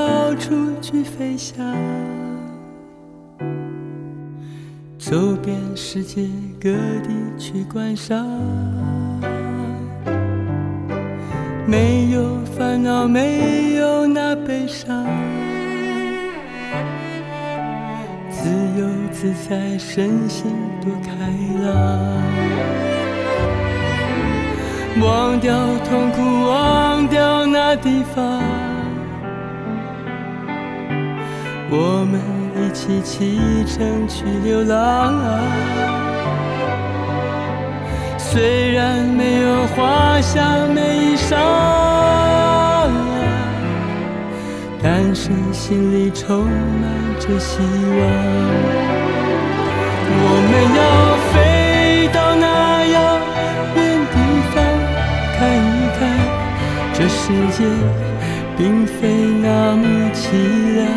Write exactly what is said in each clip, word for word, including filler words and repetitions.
到处去飞翔，走遍世界各地去观赏，没有烦恼，没有那悲伤，自由自在，身心多开朗，忘掉痛苦，忘掉那地方，我们一起启程去流浪。虽然没有华厦美衣裳，但是心里充满着希望。我们要飞到那遥远地方，看一看这世界并非那么凄凉。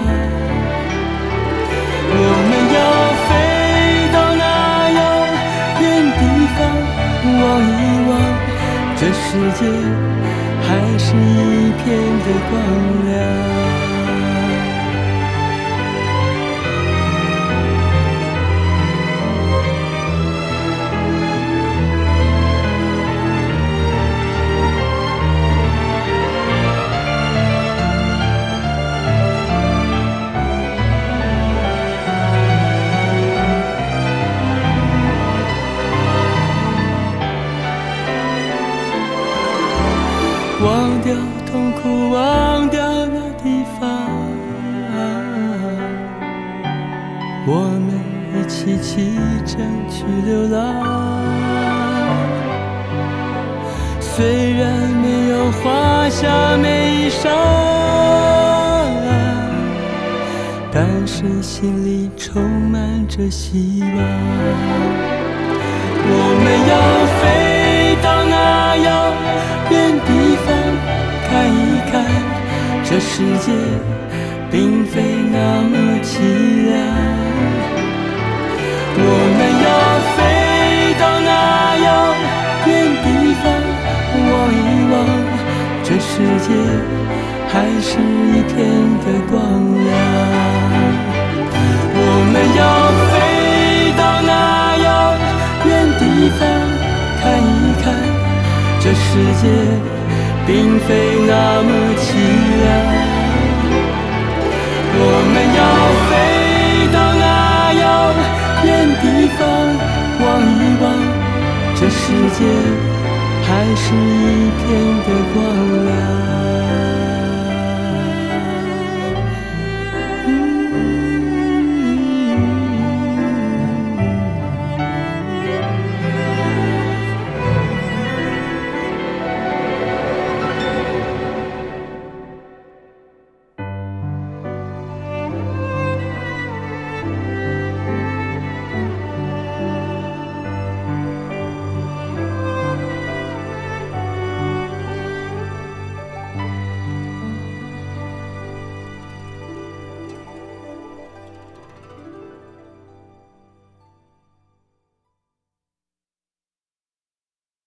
我们要飞到那遥远地方，望一望这世界还是一片的光亮。忘掉痛苦，忘掉那地方，我们一起启程去流浪。虽然没有华厦美衣裳，但是心里充满着希望。我们要飞到那遥远地方，看一看这世界并非那么凄凉。我们要飞到那遥远地方，望一望这世界还是一片的光亮。我们要飞到那遥远地方，看一看这世界并非那么凄凉。我们要飞到那遥远地方，望一望这世界还是一片的光亮。